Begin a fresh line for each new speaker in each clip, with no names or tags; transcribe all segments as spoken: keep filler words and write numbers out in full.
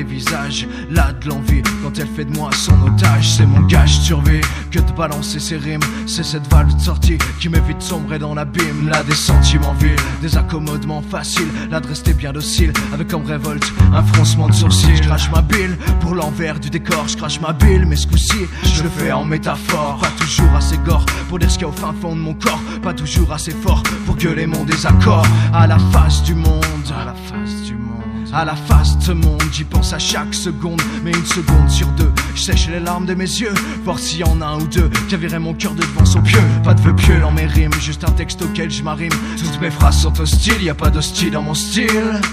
les visages. Là de l'envie quand elle fait de moi son otage. C'est mon gage de survie que de balancer ses rimes. C'est cette valve de sortie qui m'évite de sombrer dans l'abîme. Là des sentiments vils, des accommodements faciles. Là de rester bien docile avec comme révolte un froncement de sourcils. Je crache ma bile pour l'envers du décor. Je crache ma bile mais ce coup-ci je le fais en métaphore. Pas toujours assez gore pour dire ce qu'il y a au fin fond de mon corps. Pas toujours assez fort pour gueuler mon désaccord. À la face du monde, à la face du monde, à la face de ce monde, j'y pense à chaque seconde. Mais une seconde sur deux, je sèche les larmes de mes yeux. Voir s'il y en a un ou deux qui avirait mon cœur de devant son pieu. Pas de vœux pieux dans mes rimes, juste un texte auquel je m'arrime. Toutes mes phrases sont hostiles, y a pas d'hostile dans mon style.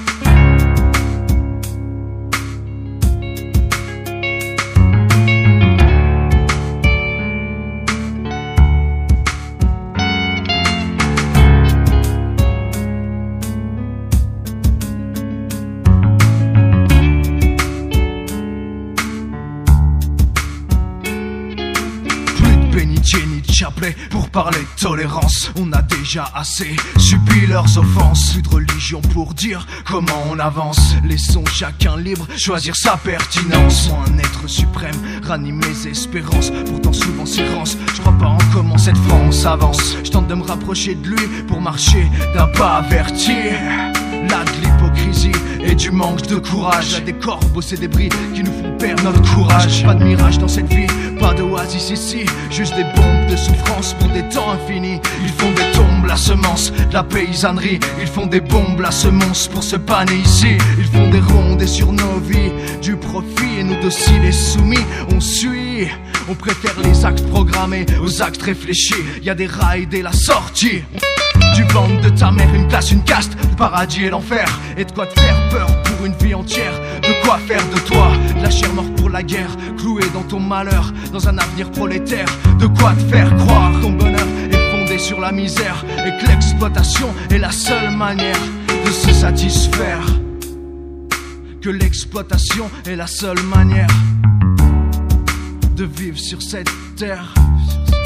Ni de chapelet pour parler de tolérance. On a déjà assez subi leurs offenses. Plus de religion pour dire comment on avance. Laissons chacun libre choisir sa pertinence. Moi un être suprême ranime mes espérances. Pourtant souvent s'érance, je crois pas en comment cette France avance. Je tente de me rapprocher de lui pour marcher d'un pas averti. Là de l'hypocrisie et du manque de courage. Là des corbeaux et des bris qui nous font perdre notre courage. Pas de mirage dans cette vie, pas d'oasis ici. Juste des bombes de souffrance pour des temps infinis. Ils font des tombes la semence de la paysannerie. Ils font des bombes la semence pour se paner ici. Ils font des rondes et sur nos vies du profit. Et nous dociles et soumis, on suit. On préfère les actes programmés aux actes réfléchis. Y'a des raids et la sortie du ventre de ta mère, une classe, une caste, le paradis et l'enfer. Et de quoi te faire peur pour une vie entière. De quoi faire de toi de la chair morte pour la guerre. Cloué dans ton malheur, dans un avenir prolétaire. De quoi te faire croire ton bonheur est fondé sur la misère. Et que l'exploitation est la seule manière de se satisfaire. Que l'exploitation est la seule manière de vivre sur cette terre.